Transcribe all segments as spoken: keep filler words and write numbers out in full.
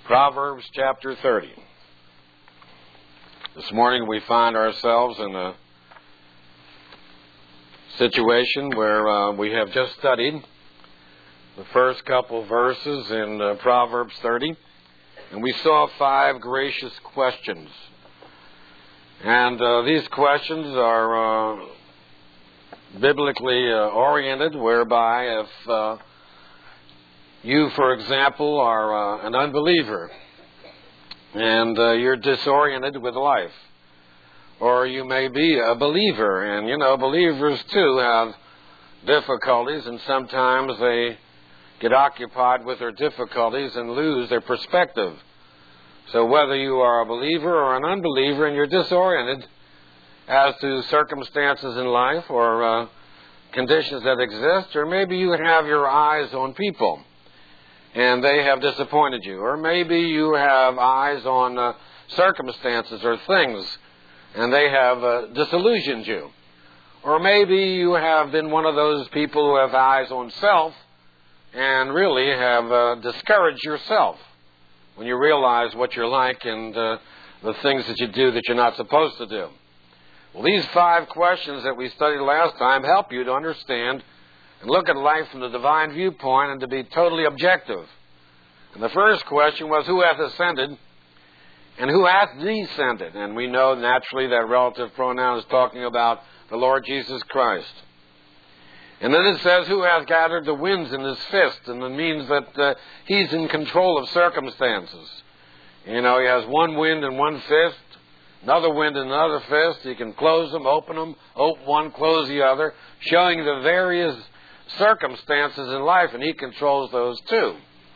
Proverbs chapter thirty. This morning we find ourselves in a situation where uh, we have just studied the first couple verses in uh, Proverbs thirty, and we saw five gracious questions. And uh, these questions are uh, biblically uh, oriented, whereby if uh, you, for example, are uh, an unbeliever and uh, you're disoriented with life, or you may be a believer, and you know, believers too have difficulties, and sometimes they get occupied with their difficulties and lose their perspective. So whether you are a believer or an unbeliever and you're disoriented as to circumstances in life or uh, conditions that exist, or maybe you have your eyes on people and they have disappointed you, or maybe you have eyes on uh, circumstances or things and they have uh, disillusioned you, or maybe you have been one of those people who have eyes on self and really have uh, discouraged yourself when you realize what you're like and uh, the things that you do that you're not supposed to do. Well, these five questions that we studied last time help you to understand and look at life from the divine viewpoint and to be totally objective. And the first question was, who hath ascended and who hath descended? And we know naturally that relative pronoun is talking about the Lord Jesus Christ. And then it says, who hath gathered the winds in his fist? And it means that uh, he's in control of circumstances. You know, he has one wind in one fist, another wind in another fist. He can close them, open them, open one, close the other, showing the various circumstances in life, and he controls those too.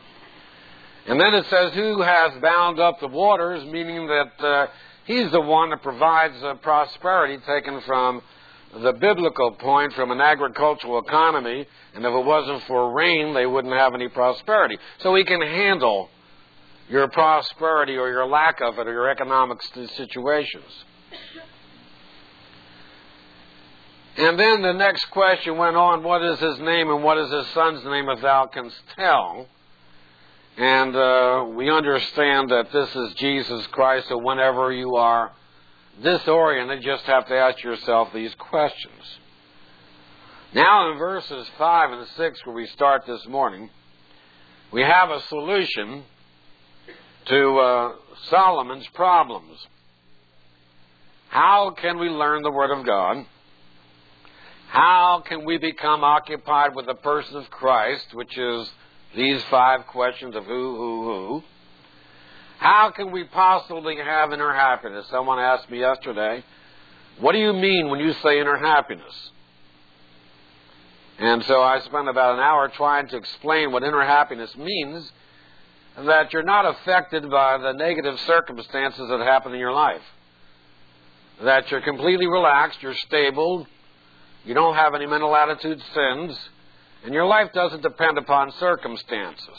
And then it says, who hath bound up the waters, meaning that uh, he's the one that provides uh, prosperity, taken from the biblical point, from an agricultural economy, and if it wasn't for rain, they wouldn't have any prosperity. So he can handle your prosperity or your lack of it or your economic situations. And then the next question went on, what is his name and what is his son's name, if thou canst tell? And uh, we understand that this is Jesus Christ, so whenever you are disoriented, just have to ask yourself these questions. Now in verses five and six, where we start this morning, we have a solution to uh, Solomon's problems. How can we learn the Word of God? How can we become occupied with the person of Christ, which is these five questions of who, who, who? How can we possibly have inner happiness? Someone asked me yesterday, what do you mean when you say inner happiness? And so I spent about an hour trying to explain what inner happiness means, that you're not affected by the negative circumstances that happen in your life. That you're completely relaxed, you're stable, you don't have any mental attitude sins, and your life doesn't depend upon circumstances.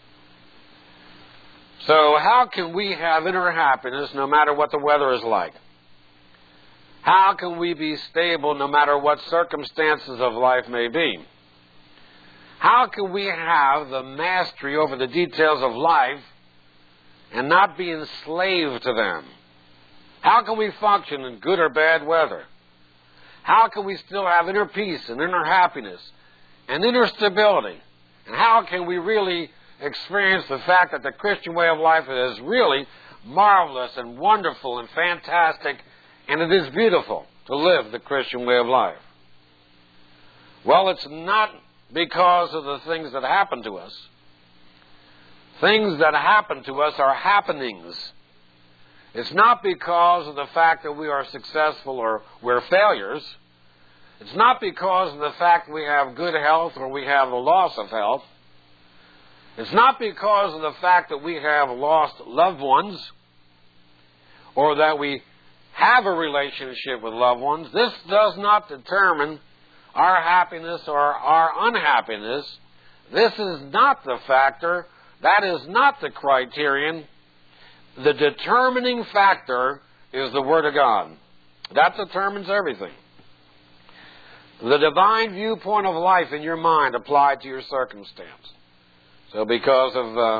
So how can we have inner happiness no matter what the weather is like? How can we be stable no matter what circumstances of life may be? How can we have the mastery over the details of life and not be enslaved to them? How can we function in good or bad weather? How can we still have inner peace and inner happiness and inner stability? And how can we really experience the fact that the Christian way of life is really marvelous and wonderful and fantastic, and it is beautiful to live the Christian way of life? Well, it's not because of the things that happen to us. Things that happen to us are happenings. It's not because of the fact that we are successful or we're failures. It's not because of the fact we have good health or we have the loss of health. It's not because of the fact that we have lost loved ones or that we have a relationship with loved ones. This does not determine our happiness or our unhappiness. This is not the factor. That is not the criterion. The determining factor is the Word of God. That determines everything. The divine viewpoint of life in your mind applied to your circumstance. So because of uh,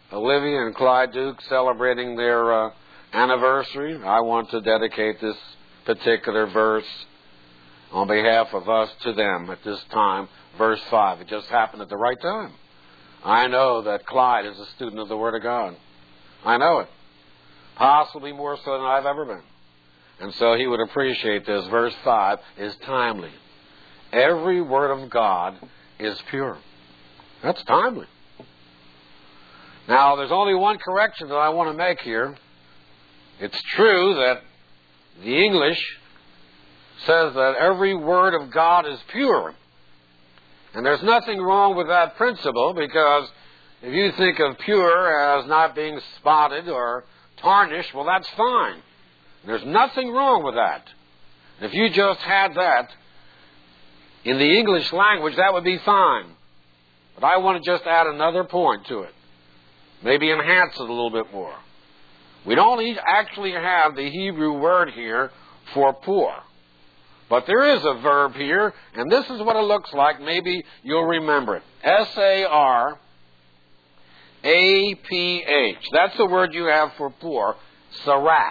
Olivia and Clyde Duke celebrating their uh, anniversary, I want to dedicate this particular verse on behalf of us to them at this time, verse five. It just happened at the right time. I know that Clyde is a student of the Word of God. I know it. Possibly more so than I've ever been. And so he would appreciate this. Verse five is timely. Every word of God is pure. That's timely. Now, there's only one correction that I want to make here. It's true that the English says that every word of God is pure. And there's nothing wrong with that principle, because if you think of pure as not being spotted or tarnished, well, that's fine. There's nothing wrong with that. If you just had that in the English language, that would be fine. But I want to just add another point to it. Maybe enhance it a little bit more. We don't actually have the Hebrew word here for poor. But there is a verb here, and this is what it looks like. Maybe you'll remember it. S A R A P H. That's the word you have for poor. Saraph.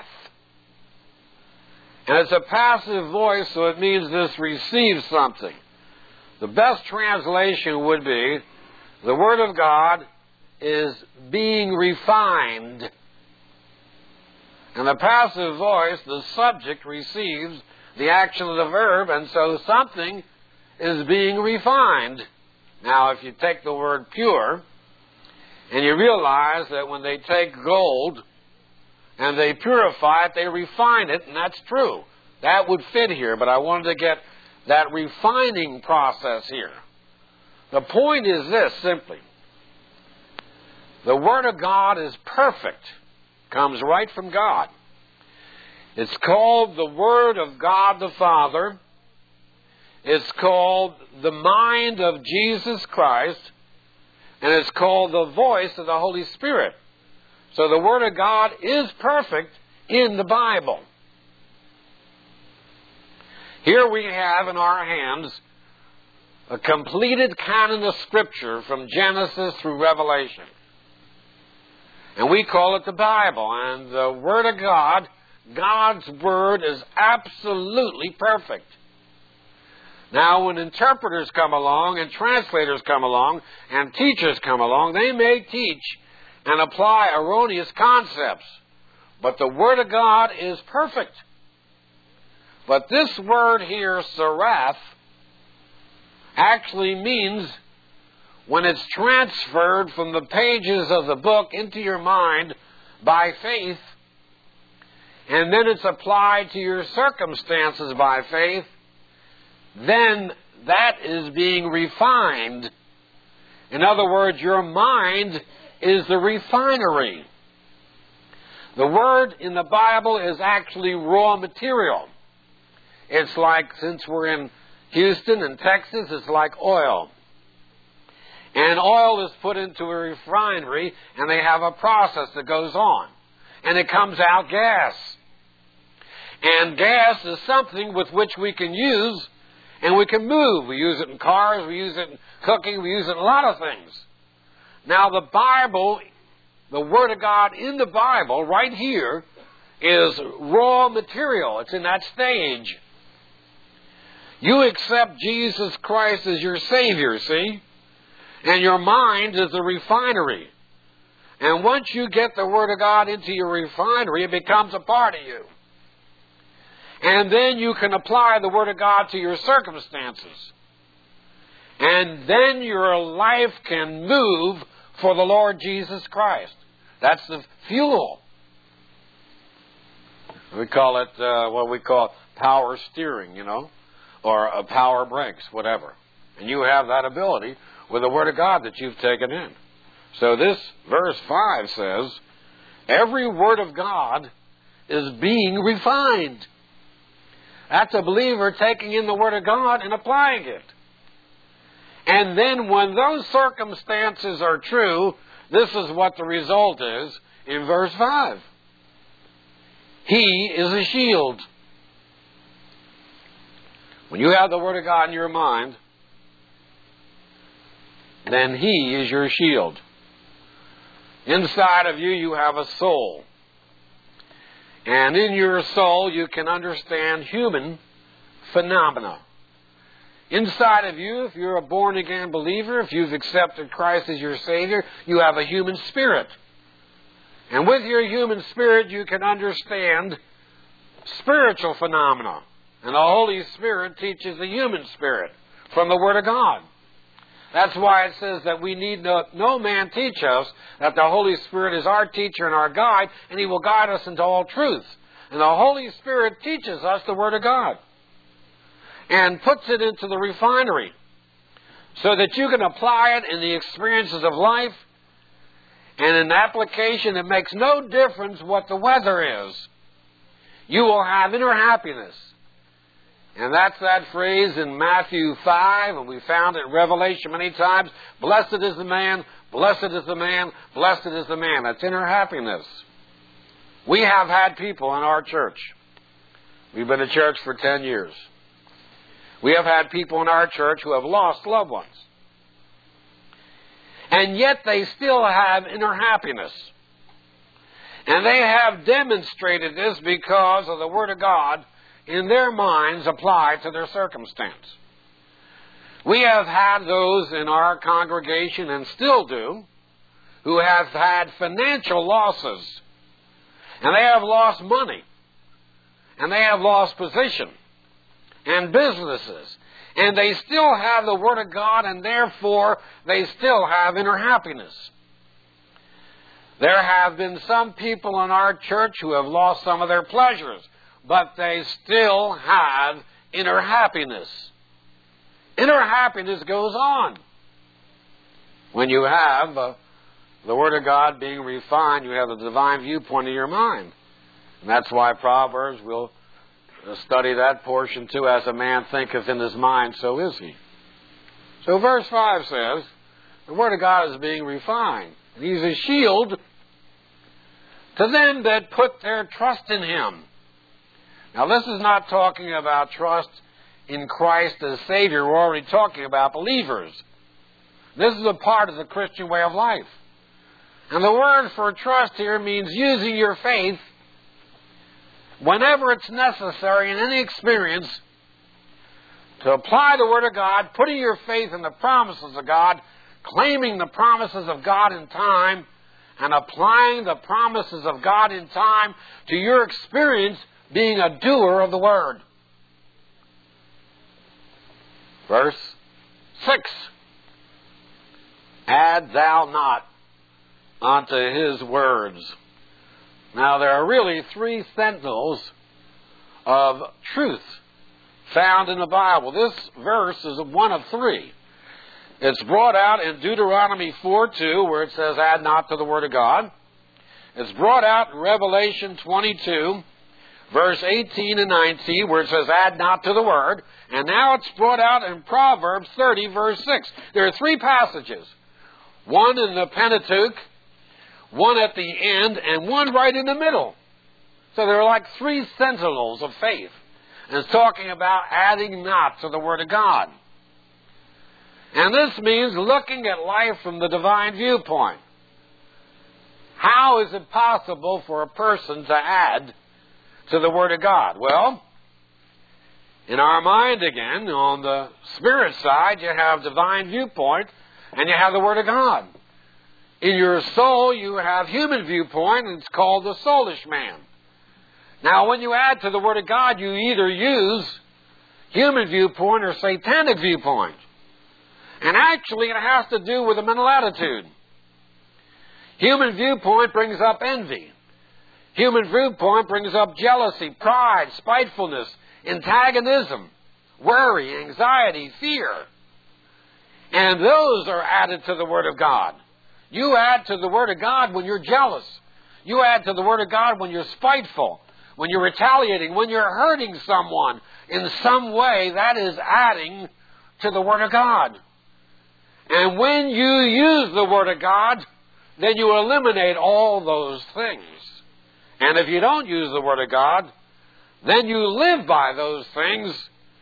And it's a passive voice, so it means this receives something. The best translation would be, the Word of God is being refined. And the passive voice, the subject, receives the action of the verb, and so something is being refined. Now, if you take the word pure, and you realize that when they take gold and they purify it, they refine it, and that's true. That would fit here, but I wanted to get that refining process here. The point is this, simply. The Word of God is perfect. Comes right from God. It's called the Word of God the Father. It's called the mind of Jesus Christ. And it's called the voice of the Holy Spirit. So the Word of God is perfect in the Bible. Here we have in our hands a completed canon of Scripture from Genesis through Revelation. And we call it the Bible. And the Word of God, God's Word, is absolutely perfect. Now, when interpreters come along and translators come along and teachers come along, they may teach and apply erroneous concepts. But the Word of God is perfect. But this word here, saraph, actually means when it's transferred from the pages of the book into your mind by faith, and then it's applied to your circumstances by faith, then that is being refined. In other words, your mind is the refinery. The word in the Bible is actually raw material. It's like, since we're in Houston and Texas, it's like oil. And oil is put into a refinery, and they have a process that goes on. And it comes out gas. And gas is something with which we can use, and we can move. We use it in cars, we use it in cooking, we use it in a lot of things. Now the Bible, the Word of God in the Bible, right here, is raw material. It's in that stage. You accept Jesus Christ as your Savior, see? And your mind is the refinery. And once you get the Word of God into your refinery, it becomes a part of you. And then you can apply the Word of God to your circumstances. And then your life can move for the Lord Jesus Christ. That's the fuel. We call it uh, what we call power steering, you know, or a power brakes, whatever. And you have that ability with the Word of God that you've taken in. So this verse five says, every word of God is being refined. That's a believer taking in the Word of God and applying it. And then when those circumstances are true, this is what the result is in verse five. He is a shield. When you have the Word of God in your mind, then He is your shield. Inside of you, you have a soul. And in your soul, you can understand human phenomena. Inside of you, if you're a born-again believer, if you've accepted Christ as your Savior, you have a human spirit. And with your human spirit, you can understand spiritual phenomena. And the Holy Spirit teaches the human spirit from the Word of God. That's why it says that we need no, no man teach us, that the Holy Spirit is our teacher and our guide, and He will guide us into all truth. And the Holy Spirit teaches us the Word of God and puts it into the refinery so that you can apply it in the experiences of life. And in application, it makes no difference what the weather is. You will have inner happiness. And that's that phrase in Matthew five, and we found it in Revelation many times. Blessed is the man, blessed is the man, blessed is the man. That's inner happiness. We have had people in our church. We've been a church for ten years. We have had people in our church who have lost loved ones. And yet they still have inner happiness. And they have demonstrated this because of the Word of God in their minds applied to their circumstance. We have had those in our congregation, and still do, who have had financial losses. And they have lost money. And they have lost position and businesses. And they still have the Word of God, and therefore they still have inner happiness. There have been some people in our church who have lost some of their pleasures, but they still have inner happiness. Inner happiness goes on. When you have uh, the Word of God being refined, you have the divine viewpoint in your mind. And that's why Proverbs will study that portion too. As a man thinketh in his mind, so is he. So verse five says, the Word of God is being refined. And He's a shield to them that put their trust in Him. Now this is not talking about trust in Christ as Savior. We're already talking about believers. This is a part of the Christian way of life. And the word for trust here means using your faith whenever it's necessary in any experience to apply the Word of God, putting your faith in the promises of God, claiming the promises of God in time, and applying the promises of God in time to your experience, being a doer of the Word. Verse six. Add thou not unto His words. Now, there are really three sentinels of truth found in the Bible. This verse is one of three. It's brought out in Deuteronomy four two, where it says, add not to the Word of God. It's brought out in Revelation twenty-two, verse eighteen and nineteen, where it says, add not to the Word. And now it's brought out in Proverbs thirty, verse six. There are three passages. One in the Pentateuch, one at the end, and one right in the middle. So there are like three sentinels of faith. And it's talking about adding not to the Word of God. And this means looking at life from the divine viewpoint. How is it possible for a person to add to the Word of God? Well, in our mind again, on the spirit side, you have divine viewpoint, and you have the Word of God. In your soul, you have human viewpoint, and it's called the soulish man. Now, when you add to the Word of God, you either use human viewpoint or satanic viewpoint. And actually, it has to do with a mental attitude. Human viewpoint brings up envy. Human viewpoint brings up jealousy, pride, spitefulness, antagonism, worry, anxiety, fear. And those are added to the Word of God. You add to the Word of God when you're jealous. You add to the Word of God when you're spiteful, when you're retaliating, when you're hurting someone in some way. That is adding to the Word of God. And when you use the Word of God, then you eliminate all those things. And if you don't use the Word of God, then you live by those things,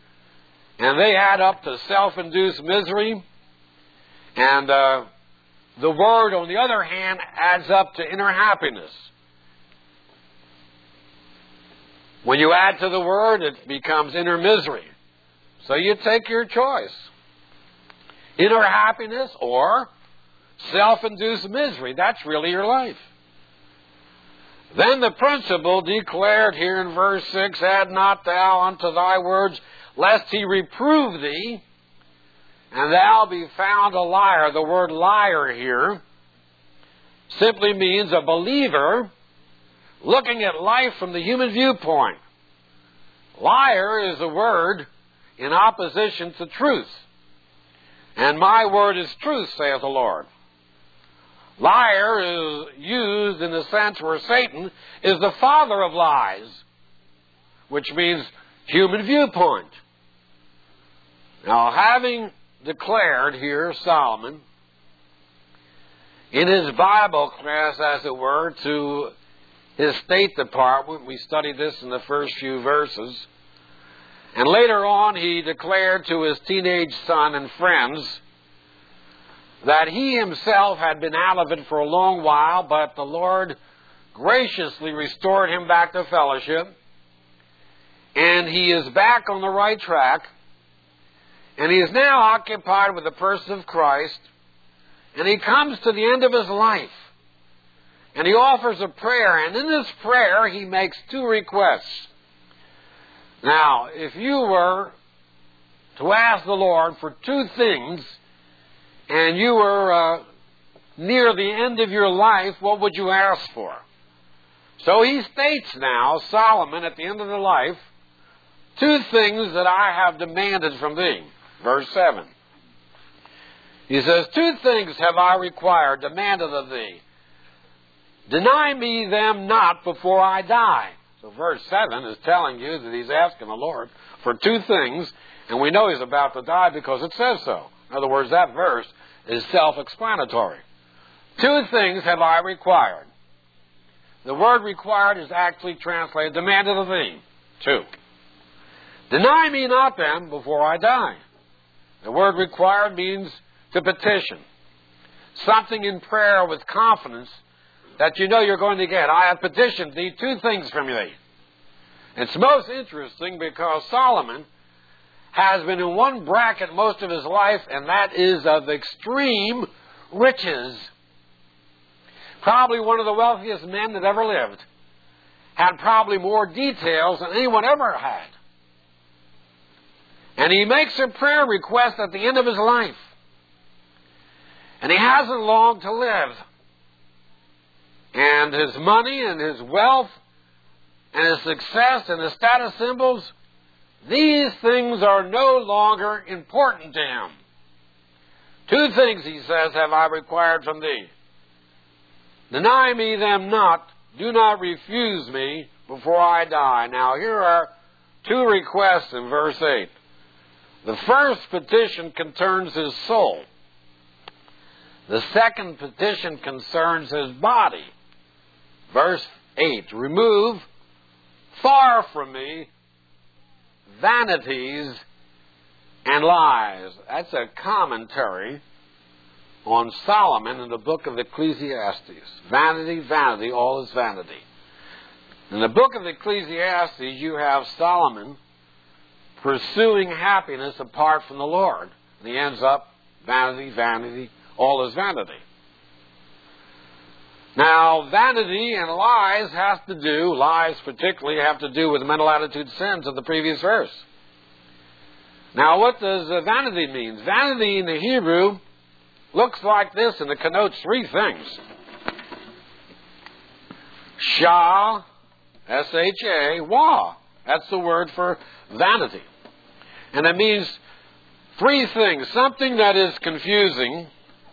and they add up to self-induced misery and uh, the Word, on the other hand, adds up to inner happiness. When you add to the Word, it becomes inner misery. So you take your choice. Inner happiness or self-induced misery. That's really your life. Then the principle declared here in verse six, add not thou unto thy words, lest he reprove thee, and thou be found a liar. The word liar here simply means a believer looking at life from the human viewpoint. Liar is a word in opposition to truth. And my word is truth, saith the Lord. Liar is used in the sense where Satan is the father of lies, which means human viewpoint. Now, having declared here, Solomon, in his Bible class, as it were, to his State Department, we studied this in the first few verses, and later on he declared to his teenage son and friends that he himself had been out of it for a long while, but the Lord graciously restored him back to fellowship, and he is back on the right track, and he is now occupied with the person of Christ, and he comes to the end of his life, and he offers a prayer, and in this prayer he makes two requests. Now, if you were to ask the Lord for two things, and you were uh, near the end of your life, what would you ask for? So he states now, Solomon, at the end of the life, two things that I have demanded from thee. Verse seven. He says, two things have I required, demanded of thee. Deny me them not before I die. So verse seven is telling you that he's asking the Lord for two things, and we know he's about to die because it says so. In other words, that verse is self-explanatory. Two things have I required. The word required is actually translated, demanded of thee. Two. Deny me not them before I die. The word required means to petition. Something in prayer with confidence that you know you're going to get. I have petitioned thee two things from thee. It's most interesting because Solomon has been in one bracket most of his life, and that is of extreme riches. Probably one of the wealthiest men that ever lived. Had probably more details than anyone ever had. And he makes a prayer request at the end of his life. And he hasn't long to live. And his money and his wealth and his success and his status symbols, these things are no longer important to him. Two things, he says, have I required from thee. Deny me them not. Do not refuse me before I die. Now, here are two requests in verse eight. The first petition concerns his soul. The second petition concerns his body. Verse eight, remove far from me vanities and lies. That's a commentary on Solomon in the book of Ecclesiastes. Vanity, vanity, all is vanity. In the book of Ecclesiastes, you have Solomon pursuing happiness apart from the Lord. And he ends up, vanity, vanity, all is vanity. Now, vanity and lies has to do, lies particularly, have to do with the mental attitude sins of the previous verse. Now, what does uh, vanity mean? Vanity in the Hebrew looks like this, and it connotes three things. Shah, S H A, wah. That's the word for vanity. And it means three things. Something that is confusing,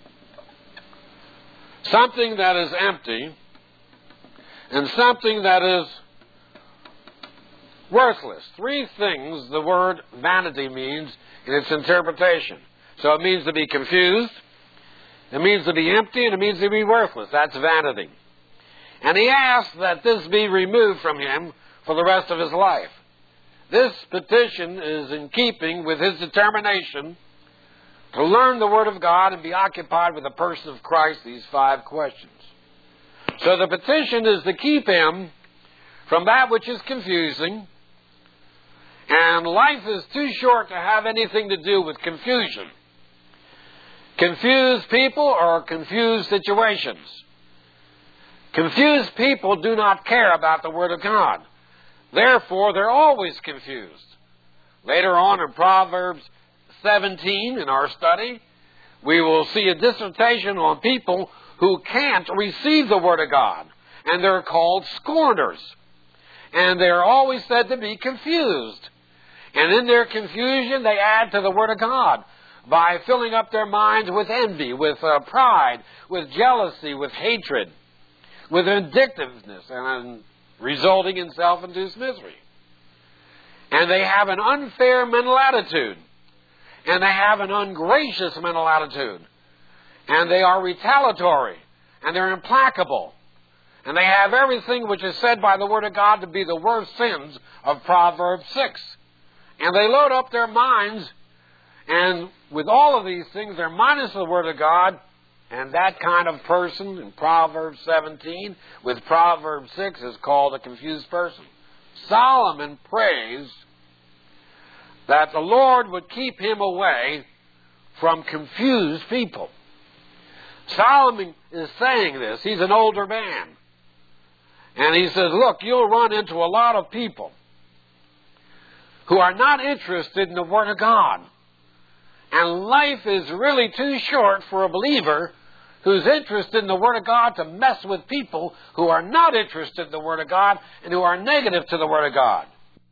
something that is empty, and something that is worthless. Three things the word vanity means in its interpretation. So it means to be confused, it means to be empty, and it means to be worthless. That's vanity. And he asks that this be removed from him for the rest of his life. This petition is in keeping with his determination to learn the Word of God and be occupied with the person of Christ, these five questions. So the petition is to keep him from that which is confusing, and life is too short to have anything to do with confusion. Confused people or confused situations. Confused people do not care about the Word of God. Therefore, they're always confused. Later on in Proverbs seventeen, in our study, we will see a dissertation on people who can't receive the Word of God. And they're called scorners. And they're always said to be confused. And in their confusion, they add to the Word of God by filling up their minds with envy, with uh, pride, with jealousy, with hatred, with vindictiveness, and resulting in self-induced misery. And they have an unfair mental attitude. And they have an ungracious mental attitude. And they are retaliatory. And they're implacable. And they have everything which is said by the Word of God to be the worst sins of Proverbs six. And they load up their minds, and with all of these things, they're minus the Word of God. And that kind of person in Proverbs seventeen, with Proverbs six, is called a confused person. Solomon prays that the Lord would keep him away from confused people. Solomon is saying this. He's an older man. And he says, look, you'll run into a lot of people who are not interested in the Word of God. And life is really too short for a believer who's interested in the Word of God to mess with people who are not interested in the Word of God and who are negative to the Word of God.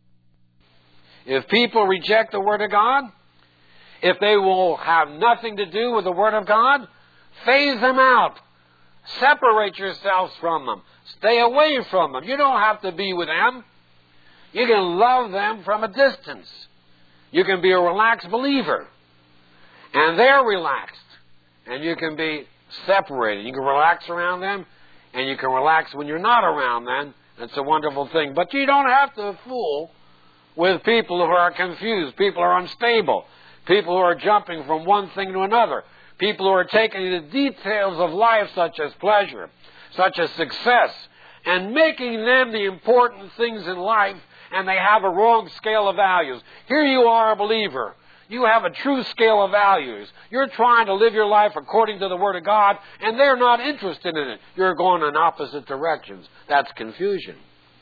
If people reject the Word of God, if they will have nothing to do with the Word of God, phase them out. Separate yourselves from them. Stay away from them. You don't have to be with them. You can love them from a distance. You can be a relaxed believer. And they're relaxed. And you can be separated. You can relax around them, and you can relax when you're not around them. It's a wonderful thing. But you don't have to fool with people who are confused. People who are unstable. People who are jumping from one thing to another. People who are taking the details of life, such as pleasure, such as success, and making them the important things in life, and they have a wrong scale of values. Here you are, a believer. You have a true scale of values. You're trying to live your life according to the Word of God, and they're not interested in it. You're going in opposite directions. That's confusion.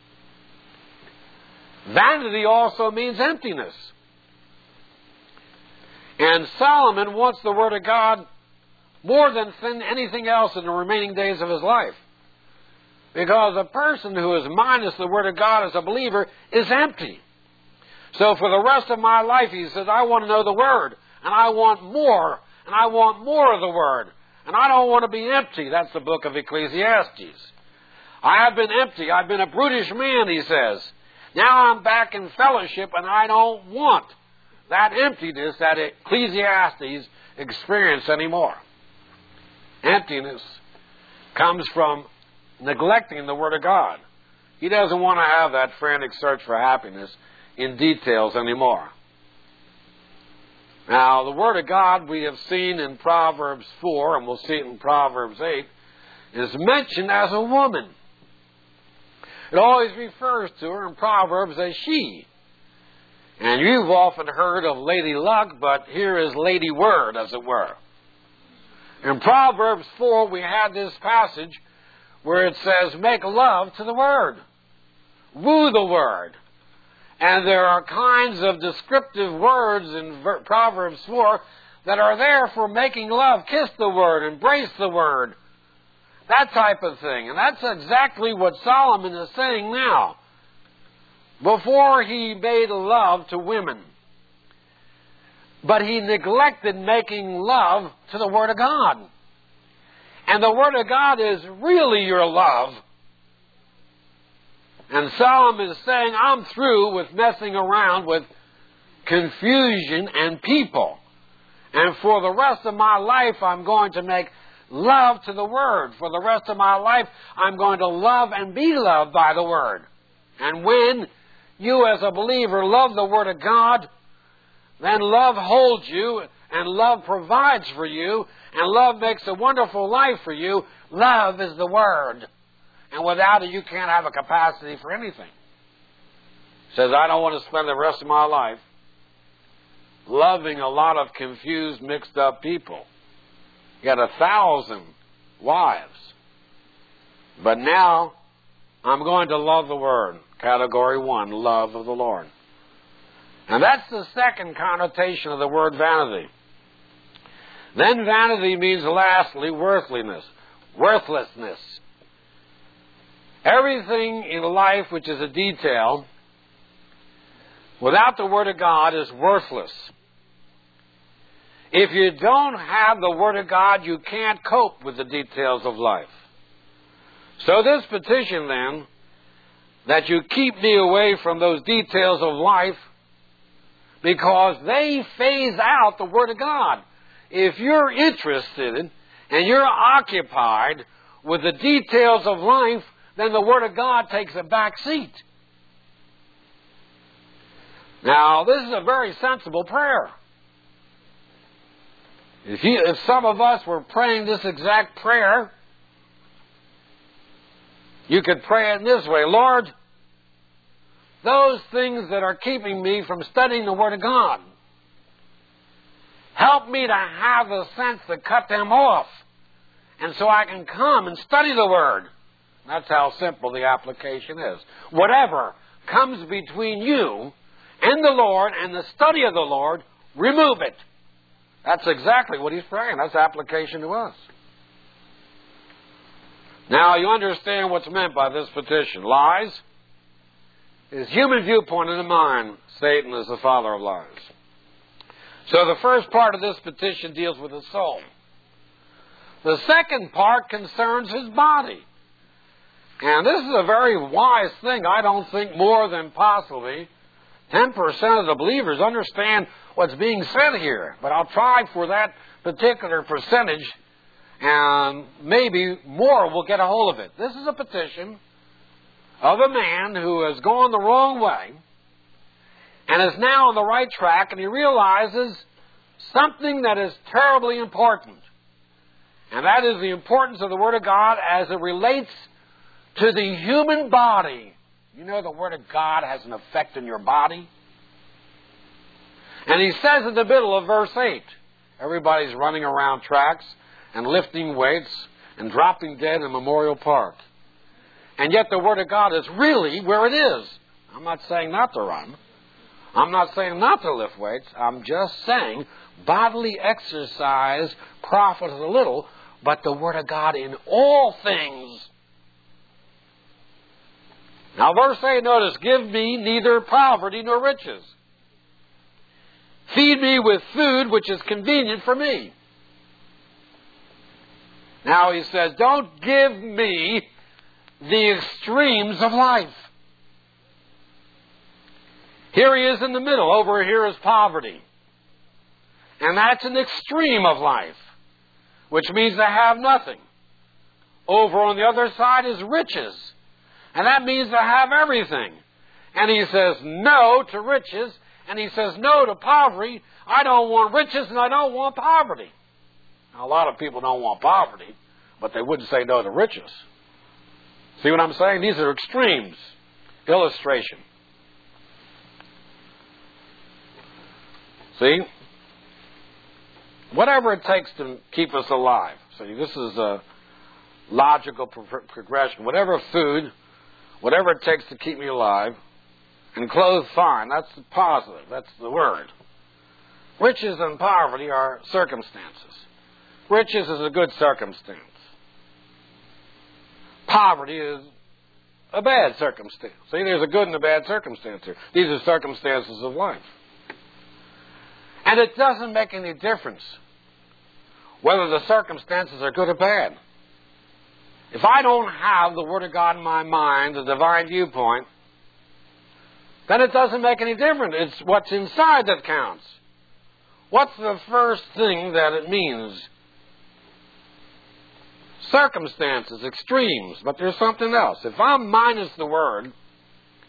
Vanity also means emptiness. And Solomon wants the Word of God more than anything else in the remaining days of his life. Because a person who is minus the Word of God as a believer is empty. So for the rest of my life, he says, I want to know the Word. And I want more. And I want more of the Word. And I don't want to be empty. That's the book of Ecclesiastes. I have been empty. I've been a brutish man, he says. Now I'm back in fellowship, and I don't want that emptiness that Ecclesiastes experienced anymore. Emptiness comes from neglecting the Word of God. He doesn't want to have that frantic search for happiness in details anymore. Now, the Word of God we have seen in Proverbs four, and we'll see it in Proverbs eight, is mentioned as a woman. It always refers to her in Proverbs as she. And you've often heard of Lady Luck, but here is Lady Word, as it were. In Proverbs four, we had this passage where it says, make love to the Word. Woo the Word. And there are kinds of descriptive words in Proverbs four that are there for making love. Kiss the Word, embrace the Word. That type of thing. And that's exactly what Solomon is saying now. Before he made love to women. But he neglected making love to the Word of God. And the Word of God is really your love. And Solomon is saying, I'm through with messing around with confusion and people. And for the rest of my life, I'm going to make love to the Word. For the rest of my life, I'm going to love and be loved by the Word. And when you as a believer love the Word of God, then love holds you and love provides for you, and love makes a wonderful life for you. Love is the Word. And without it, you can't have a capacity for anything. He says, I don't want to spend the rest of my life loving a lot of confused, mixed up people. You got a thousand wives. But now, I'm going to love the Word. Category one, love of the Lord. And that's the second connotation of the word vanity. Then vanity means lastly worthlessness. Worthlessness. Everything in life which is a detail, without the Word of God, is worthless. If you don't have the Word of God, you can't cope with the details of life. So this petition, then, that you keep me away from those details of life, because they phase out the Word of God. If you're interested in, and you're occupied with the details of life, then the Word of God takes a back seat. Now, this is a very sensible prayer. If, you, if some of us were praying this exact prayer, you could pray it in this way: Lord, those things that are keeping me from studying the Word of God, help me to have the sense to cut them off, and so I can come and study the Word. That's how simple the application is. Whatever comes between you and the Lord and the study of the Lord, remove it. That's exactly what he's praying. That's application to us. Now, you understand what's meant by this petition. Lies is human viewpoint in the mind. Satan is the father of lies. So the first part of this petition deals with the soul. The second part concerns his body. And this is a very wise thing. I don't think more than possibly ten percent of the believers understand what's being said here. But I'll try for that particular percentage, and maybe more will get a hold of it. This is a petition of a man who has gone the wrong way and is now on the right track, and he realizes something that is terribly important. And that is the importance of the Word of God as it relates to the human body. You know the Word of God has an effect in your body. And he says in the middle of verse eight, everybody's running around tracks and lifting weights and dropping dead in Memorial Park. And yet the Word of God is really where it is. I'm not saying not to run. I'm not saying not to lift weights. I'm just saying bodily exercise profits a little, but the Word of God in all things. Now verse eight, notice, give me neither poverty nor riches. Feed me with food which is convenient for me. Now he says, don't give me the extremes of life. Here he is in the middle. Over here is poverty. And that's an extreme of life, which means to have nothing. Over on the other side is riches. And that means to have everything. And he says no to riches, and he says no to poverty. I don't want riches and I don't want poverty. Now, a lot of people don't want poverty, but they wouldn't say no to riches. See what I'm saying? These are extremes. Illustration. See? Whatever it takes to keep us alive. See, this is a logical pro- progression. Whatever food, whatever it takes to keep me alive, and clothes fine. That's the positive. That's the word. Riches and poverty are circumstances. Riches is a good circumstance. Poverty is a bad circumstance. See, there's a good and a bad circumstance here. These are circumstances of life. And it doesn't make any difference whether the circumstances are good or bad. If I don't have the Word of God in my mind, the divine viewpoint, then it doesn't make any difference. It's what's inside that counts. What's the first thing that it means? Circumstances, extremes, but there's something else. If I'm minus the Word,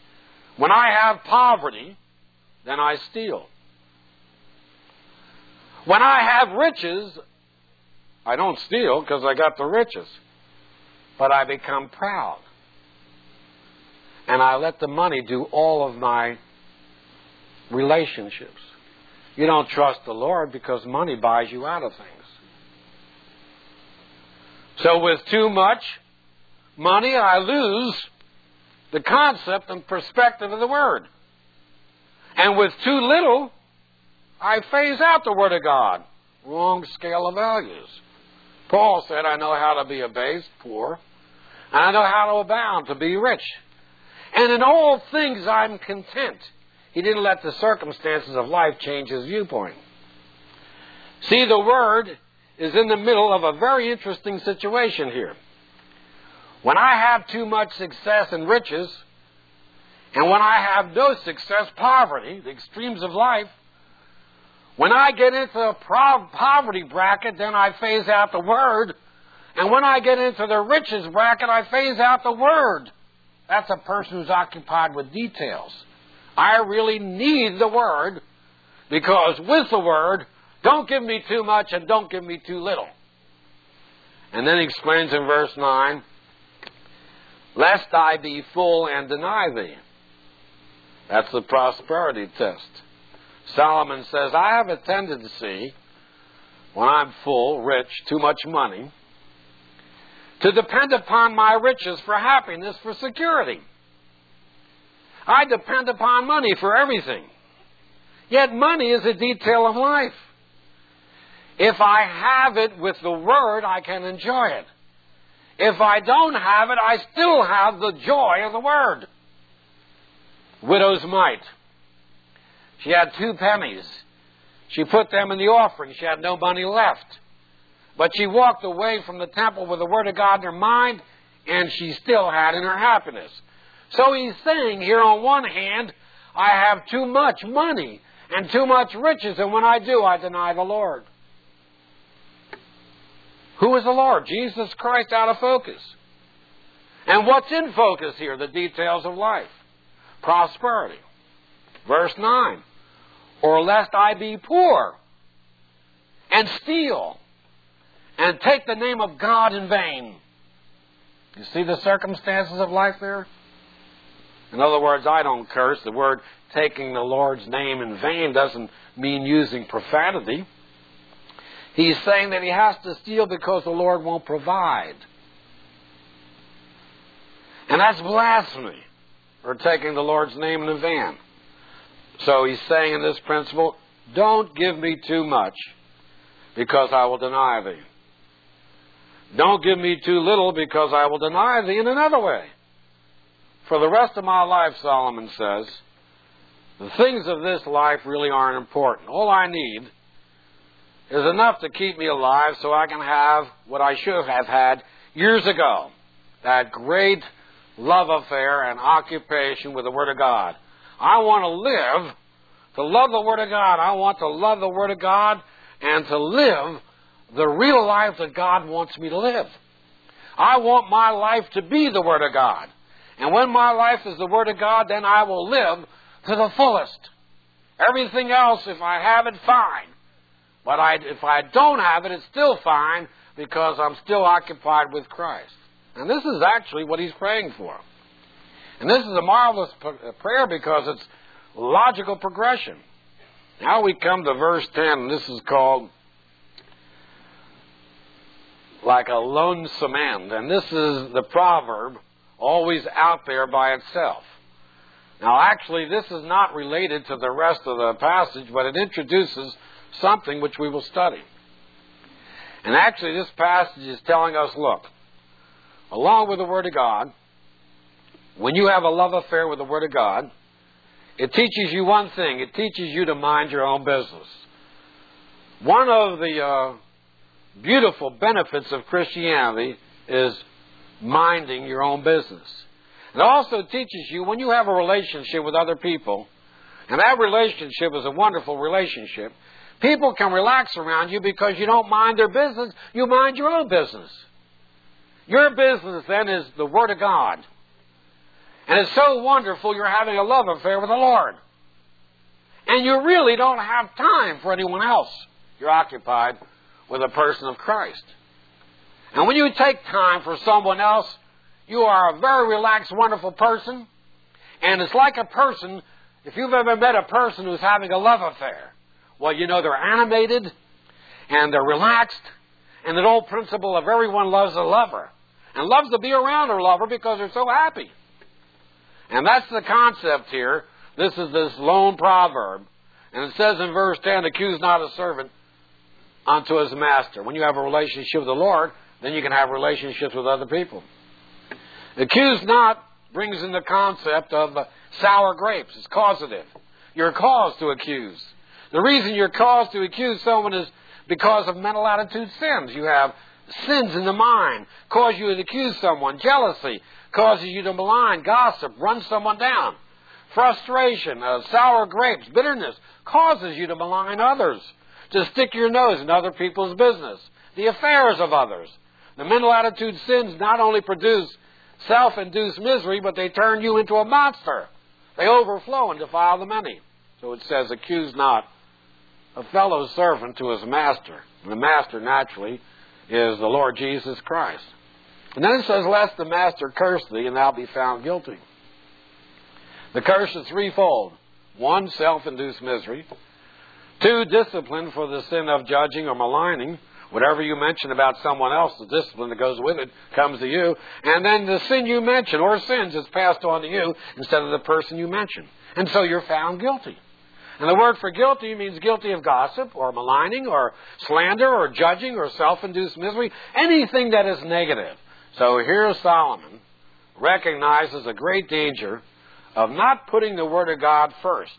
when I have poverty, then I steal. When I have riches, I don't steal because I got the riches. But I become proud. And I let the money do all of my relationships. You don't trust the Lord because money buys you out of things. So with too much money, I lose the concept and perspective of the Word. And with too little, I phase out the Word of God. Wrong scale of values. Paul said, I know how to be abased, poor, and I know how to abound, to be rich. And in all things I'm content. He didn't let the circumstances of life change his viewpoint. See, the Word is in the middle of a very interesting situation here. When I have too much success and riches, and when I have no success, poverty, the extremes of life, when I get into a poverty bracket, then I phase out the Word. And when I get into the riches bracket, I phase out the Word. That's a person who's occupied with details. I really need the Word, because with the Word, don't give me too much and don't give me too little. And then he explains in verse nine, lest I be full and deny thee. That's the prosperity test. Solomon says, I have a tendency, when I'm full, rich, too much money, to depend upon my riches for happiness, for security. I depend upon money for everything. Yet money is a detail of life. If I have it with the Word, I can enjoy it. If I don't have it, I still have the joy of the Word. Widow's mite. She had two pennies. She put them in the offering. She had no money left. But she walked away from the temple with the Word of God in her mind, and she still had in her happiness. So he's saying here, on one hand, I have too much money and too much riches, and when I do, I deny the Lord. Who is the Lord? Jesus Christ out of focus. And what's in focus here? The details of life. Prosperity. Verse nine. Or lest I be poor and steal and take the name of God in vain. You see the circumstances of life there? In other words, I don't curse. The word taking the Lord's name in vain doesn't mean using profanity. He's saying that he has to steal because the Lord won't provide. And that's blasphemy, or taking the Lord's name in vain. So he's saying in this principle, don't give me too much because I will deny thee. Don't give me too little because I will deny thee in another way. For the rest of my life, Solomon says, the things of this life really aren't important. All I need is enough to keep me alive so I can have what I should have had years ago. That great love affair and occupation with the Word of God. I want to live to love the Word of God. I want to love the Word of God and to live the real life that God wants me to live. I want my life to be the Word of God. And when my life is the Word of God, then I will live to the fullest. Everything else, if I have it, fine. But I, if I don't have it, it's still fine because I'm still occupied with Christ. And this is actually what he's praying for. And this is a marvelous prayer because it's logical progression. Now we come to verse ten, and this is called like a lonesome end. And this is the proverb always out there by itself. Now actually this is not related to the rest of the passage, but it introduces something which we will study. And actually this passage is telling us, look, along with the Word of God, when you have a love affair with the Word of God, it teaches you one thing. It teaches you to mind your own business. One of the uh, beautiful benefits of Christianity is minding your own business. It also teaches you when you have a relationship with other people, and that relationship is a wonderful relationship, people can relax around you because you don't mind their business, you mind your own business. Your business then is the Word of God. And it's so wonderful you're having a love affair with the Lord. And you really don't have time for anyone else. you're occupied with a person of Christ. And when you take time for someone else, you are a very relaxed, wonderful person. And it's like a person, if you've ever met a person who's having a love affair, well, you know they're animated and they're relaxed. And the old principle of everyone loves a lover and loves to be around her lover because they're so happy. And that's the concept here. This is this lone proverb. And it says in verse ten, accuse not a servant unto his master. When you have a relationship with the Lord, then you can have relationships with other people. Accuse not brings in the concept of uh, sour grapes. It's causative. You're caused to accuse. The reason you're caused to accuse someone is because of mental attitude sins. You have sins in the mind, cause you to accuse someone. Jealousy causes you to malign, gossip, run someone down. Frustration, uh, sour grapes, bitterness causes you to malign others, to stick your nose in other people's business, the affairs of others. The mental attitude sins not only produce self-induced misery, but they turn you into a monster. They overflow and defile the many. So it says, accuse not a fellow servant to his master. And the master, naturally, is the Lord Jesus Christ. And then it says, lest the master curse thee, and thou be found guilty. The curse is threefold. One, self-induced misery. Two, discipline for the sin of judging or maligning. Whatever you mention about someone else, the discipline that goes with it comes to you. And then the sin you mention, or sins, is passed on to you instead of the person you mention. And so you're found guilty. And the word for guilty means guilty of gossip, or maligning, or slander, or judging, or self-induced misery. Anything that is negative. So here Solomon recognizes a great danger of not putting the Word of God first,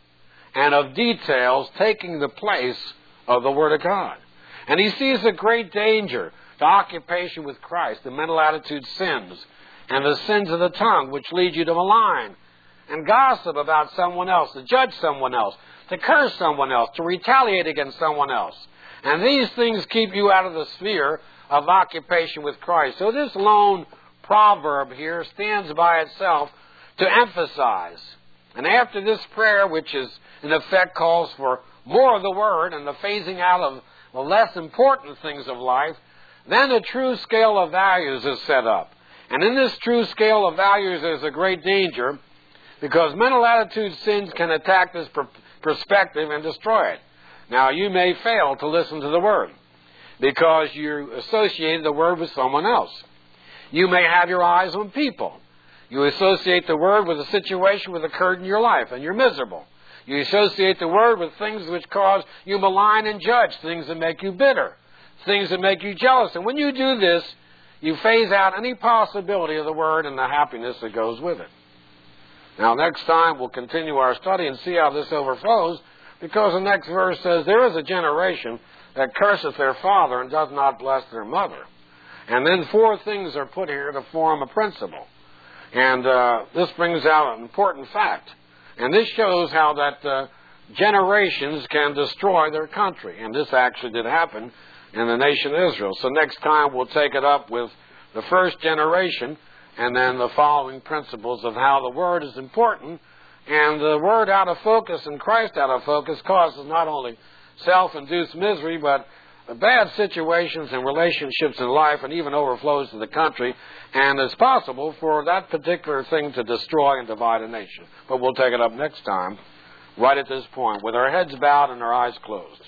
and of details taking the place of the Word of God. And he sees a great danger to occupation with Christ, the mental attitude sins, and the sins of the tongue, which lead you to malign and gossip about someone else, to judge someone else, to curse someone else, to retaliate against someone else. And these things keep you out of the sphere of occupation with Christ. So this lone proverb here stands by itself to emphasize. And after this prayer, which is in effect calls for more of the Word and the phasing out of the less important things of life, then a true scale of values is set up. And in this true scale of values there's a great danger, because mental attitude sins can attack this per- perspective and destroy it. Now, you may fail to listen to the Word because you associated the Word with someone else. You may have your eyes on people. You associate the Word with a situation that occurred in your life, and you're miserable. You associate the Word with things which cause you malign and judge, things that make you bitter, things that make you jealous. And when you do this, you phase out any possibility of the Word and the happiness that goes with it. Now, next time we'll continue our study and see how this overflows, because the next verse says, there is a generation that curseth their father and does not bless their mother. And then four things are put here to form a principle. And uh, this brings out an important fact. And this shows how that uh, generations can destroy their country. And this actually did happen in the nation of Israel. So next time we'll take it up with the first generation, and then the following principles of how the Word is important. And the Word out of focus and Christ out of focus causes not only self-induced misery, but bad situations and relationships in life, and even overflows to the country. And it's possible for that particular thing to destroy and divide a nation. But we'll take it up next time, right at this point, with our heads bowed and our eyes closed.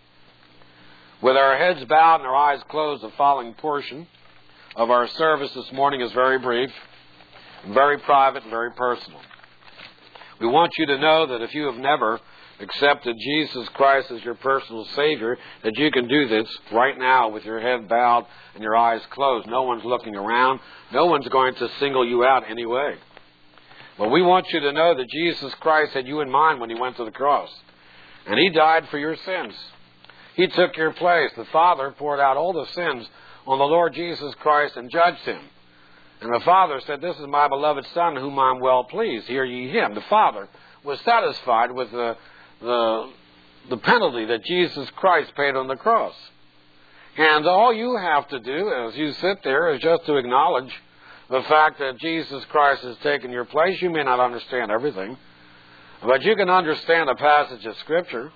With our heads bowed and our eyes closed, the following portion of our service this morning is very brief, very private, and very personal. We want you to know that if you have never accepted Jesus Christ as your personal Savior, that you can do this right now with your head bowed and your eyes closed. No one's looking around. No one's going to single you out anyway. But we want you to know that Jesus Christ had you in mind when He went to the cross. And He died for your sins. He took your place. The Father poured out all the sins on the Lord Jesus Christ and judged Him. And the Father said, this is my beloved Son, whom I am well pleased. Hear ye Him. The Father was satisfied with the, the, the penalty that Jesus Christ paid on the cross. And all you have to do as you sit there is just to acknowledge the fact that Jesus Christ has taken your place. You may not understand everything, but you can understand a passage of Scripture.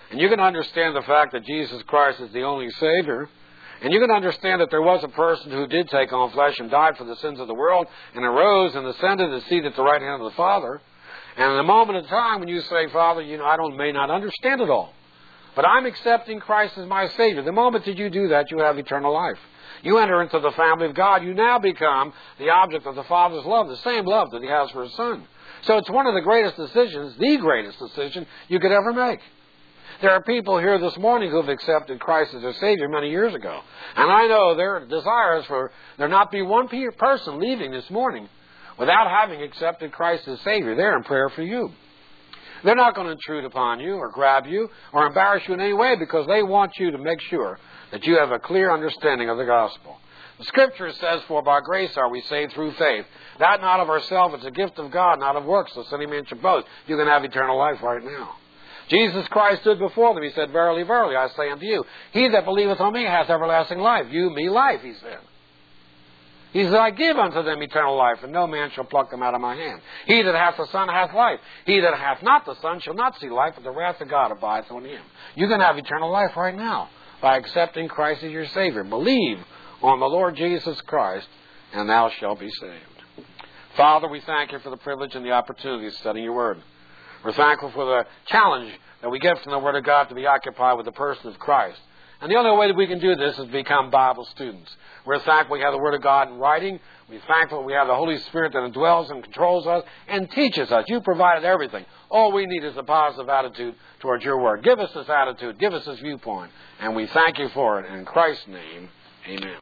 and you can understand the fact that Jesus Christ is the only Savior, and you can understand that there was a person who did take on flesh and died for the sins of the world and arose and ascended and seated at the right hand of the Father. And in a moment of time when you say, Father, you know, I don't may not understand it all, but I'm accepting Christ as my Savior. The moment that you do that, you have eternal life. You enter into the family of God. You now become the object of the Father's love, the same love that He has for His Son. So it's one of the greatest decisions, the greatest decision you could ever make. There are people here this morning who have accepted Christ as their Savior many years ago. And I know their desire is for there not be one person leaving this morning without having accepted Christ as Savior. They're in prayer for you. They're not going to intrude upon you or grab you or embarrass you in any way because they want you to make sure that you have a clear understanding of the gospel. The Scripture says, for by grace are we saved through faith. That not of ourselves, it's a gift of God, not of works, lest any man should boast. You can have eternal life right now. Jesus Christ stood before them. He said, verily, verily, I say unto you, he that believeth on me hath everlasting life. You, me, life, he said. He said, I give unto them eternal life, and no man shall pluck them out of my hand. He that hath the Son hath life. He that hath not the Son shall not see life, but the wrath of God abideth on him. You can have eternal life right now by accepting Christ as your Savior. Believe on the Lord Jesus Christ, and thou shalt be saved. Father, we thank you for the privilege and the opportunity of studying your Word. We're thankful for the challenge that we get from the Word of God to be occupied with the person of Christ. And the only way that we can do this is become Bible students. We're thankful we have the Word of God in writing. We're thankful we have the Holy Spirit that indwells and controls us and teaches us. You provided everything. All we need is a positive attitude towards your Word. Give us this attitude. Give us this viewpoint. And we thank you for it. In Christ's name, amen.